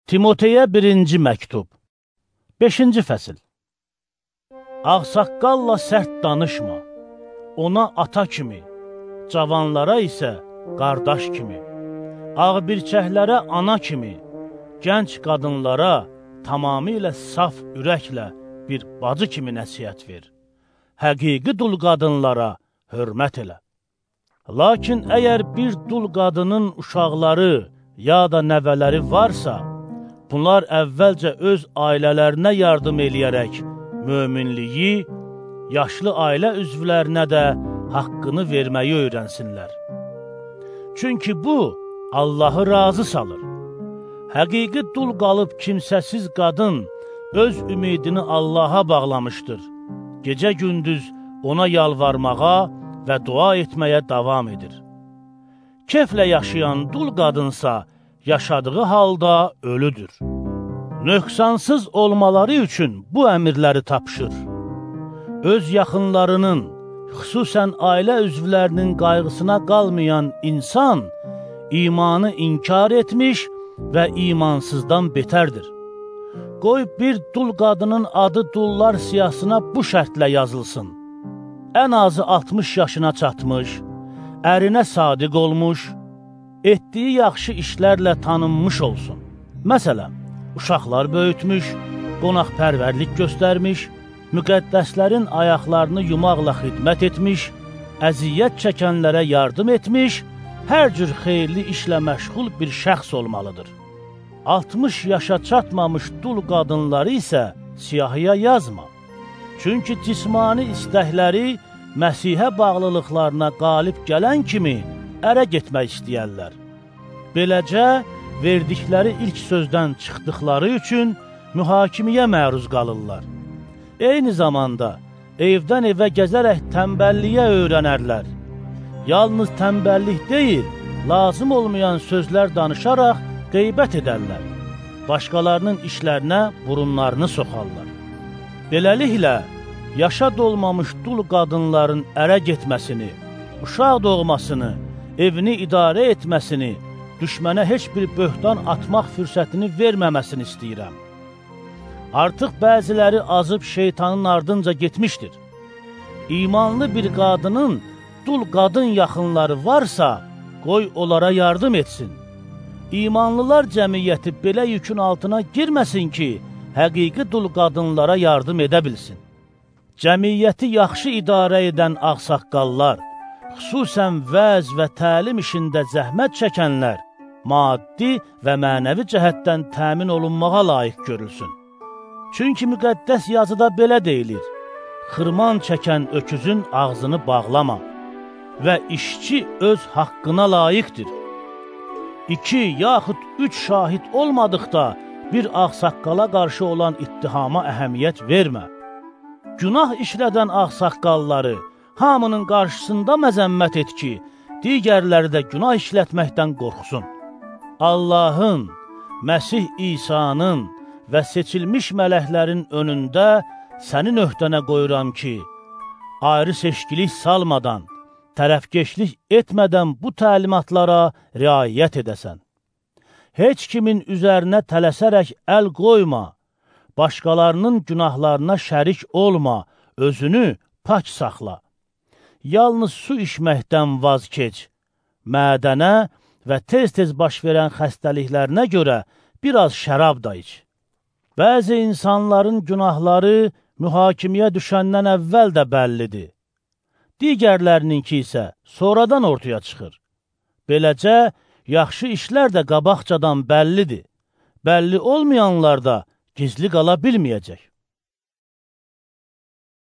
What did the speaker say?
Timoteyə 1-ci məktub 5-ci fəsil. Ağsaqqalla sərt danışma, ona ata kimi, cavanlara isə qardaş kimi, ağbirçəklərə ana kimi, gənc qadınlara tamamilə saf ürəklə bir bacı kimi nəsihət ver. Həqiqi dul qadınlara hörmət elə. Lakin əgər bir dul qadının uşaqları ya da nəvələri varsa, bunlar əvvəlcə öz ailələrinə yardım eləyərək möminliyi, yaşlı ailə üzvlərinə də haqqını verməyi öyrənsinlər. Çünki bu, Allahı razı salır. Həqiqi dul qalıb kimsəsiz qadın öz ümidini Allaha bağlamışdır. Gecə-gündüz ona yalvarmağa və dua etməyə davam edir. Keflə yaşayan dul qadınsa, yaşadığı halda ölüdür. Nöqsansız olmaları üçün bu əmirləri tapşır. Öz yaxınlarının, xüsusən ailə üzvlərinin qayğısına qalmayan insan, imanı inkar etmiş və imansızdan betərdir. Qoy bir dul qadının adı dullar siyahısına bu şərtlə yazılsın. Ən azı 60 yaşına çatmış, ərinə sadiq olmuş, etdiyi yaxşı işlərlə tanınmış olsun. Məsələn, uşaqlar böyütmüş, qonaqpərvərlik göstərmiş, müqəddəslərin ayaqlarını yumaqla xidmət etmiş, əziyyət çəkənlərə yardım etmiş, hər cür xeyirli işlə məşğul bir şəxs olmalıdır. 60 yaşa çatmamış dul qadınları isə siyahıya yazma. Çünki cismani istəkləri Məsihə bağlılıqlarına qalib gələn kimi ərə getmək istəyərlər. Beləcə, verdikləri ilk sözdən çıxdıqları üçün mühakimiyə məruz qalırlar. Eyni zamanda evdən evə gəzərək tənbəlliyə öyrənərlər. Yalnız tənbəllik deyil, lazım olmayan sözlər danışaraq qeybət edərlər. Başqalarının işlərinə burunlarını soxarlar. Beləliklə, yaşa dolmamış dul qadınların ərə getməsini, uşaq doğmasını, evini idarə etməsini, düşmənə heç bir böhtan atmaq fürsətini verməməsini istəyirəm. Artıq bəziləri azıb şeytanın ardınca getmişdir. İmanlı bir qadının dul qadın yaxınları varsa, qoy onlara yardım etsin. İmanlılar cəmiyyəti belə yükün altına girməsin ki, həqiqi dul qadınlara yardım edə bilsin. Cəmiyyəti yaxşı idarə edən ağsaqqallar, xüsusən vəz və təlim işində zəhmət çəkənlər, maddi və mənəvi cəhətdən təmin olunmağa layiq görülsün. Çünki müqəddəs yazıda belə deyilir, xırman çəkən öküzün ağzını bağlama və işçi öz haqqına layiqdir. 2 yaxud 3 şahid olmadıqda bir ağsaqqala qarşı olan ittihama əhəmiyyət vermə. Günah işlədən ağsaqqalları hamının qarşısında məzəmmət et ki, digərləri də günah işlətməkdən qorxsun. Allahın, Məsih İsa'nın və seçilmiş mələklərin önündə sənin öhdənə qoyuram ki, ayrı seçkilik salmadan, tərəfkeşlik etmədən bu təlimatlara riayət edəsən. Heç kimin üzərinə tələsərək əl qoyma, başqalarının günahlarına şərik olma, özünü pak saxla. Yalnız su içməkdən vaz keç, mədənə və tez-tez baş verən xəstəliklərinə görə biraz şərab da iç. Bəzi insanların günahları mühakimiyə düşəndən əvvəl də bəllidir. Digərlərininki isə sonradan ortaya çıxır. Beləcə, yaxşı işlər də qabaqcadan bəllidir. Bəlli olmayanlar da gizli qala bilməyəcək.